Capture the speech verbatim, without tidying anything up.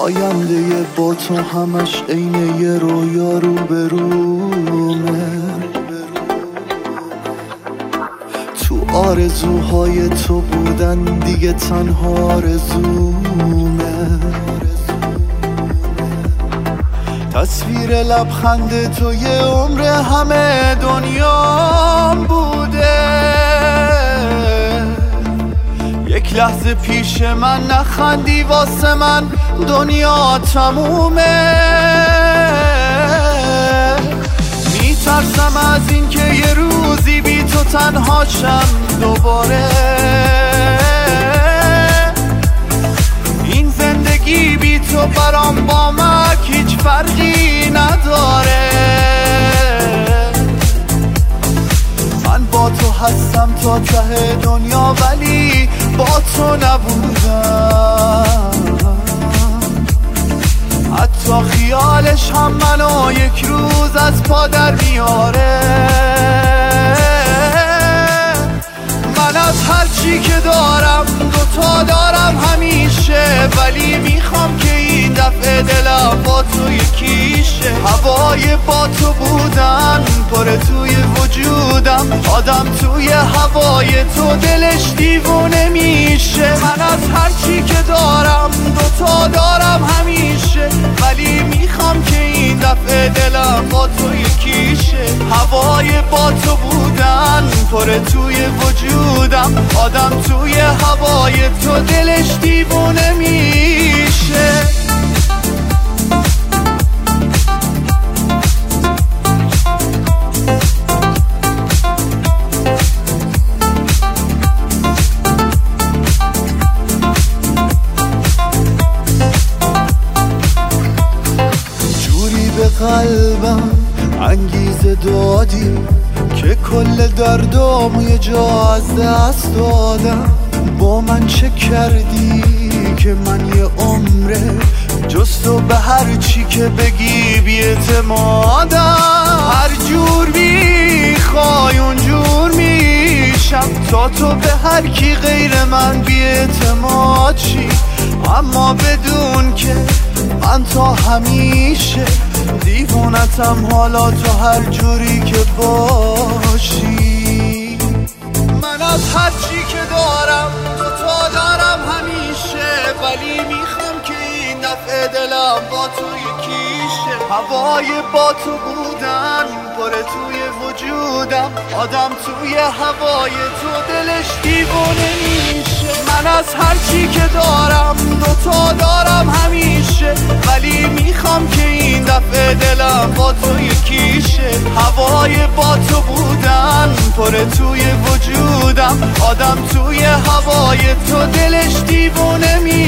آینده با تو همش عین یه رویا رو به رومه. تو آرزوهای تو بودن دیگه تنها آرزومه. تصویر لبخند تو یه عمر همه دنیام بوده. یک لحظه پیش من نخندی واسه من دنیا تمومه. میترسم از این که یه روزی بی تو تنها شم دوباره. این زندگی بی تو برام با من هیچ فرقی نداره. من با تو هستم تا ته دنیا ولی با تو نبودم. حتی خیالش هم منو یک روز از پا در میاره. من از هر چی که دارم دوتا دارم همیشه، ولی میخوام که این دفعه دلم با تو یکیشه. هوای با تو بودن پره توی وجودم، آدم توی هوای تو دلش دیوونه میشه. من از هر چی که دارم دوتا دارم همیشه، ولی میخوام که این دفعه دلم با تو یکیشه. هوای با تو بودن پره توی وجودم، آدم توی هوای تو دلش دیوونه میشه. جوری به قلبم انگیزه دادی که کل دردامو یه جا از دست دادم. با من چه کردی که من یه عمره جز تو به هر چی که بگی بی‌اعتمادم. هر جور میخوای اونجور میشم تا تو به هر کی غیر من بی‌اعتماد شی. اما بدون که من تا همیشه دیوونتم، حالا تو هر جوری که باشی. من از هر چی که دارم تو تا دارم همیشه، ولی میخوام که این دفعه دلم با تو یکیشه. هوای با تو بودن پره توی وجودم، آدم توی هوای تو دلش دیوونه میشه. من از هر چی که دارم دوتا دارم همیشه، ولی میخوام که این دفعه دلم با تو یکیشه. هوای با تو بودن پره توی وجودم، آدم توی هوای تو دلش دیوونه میشه.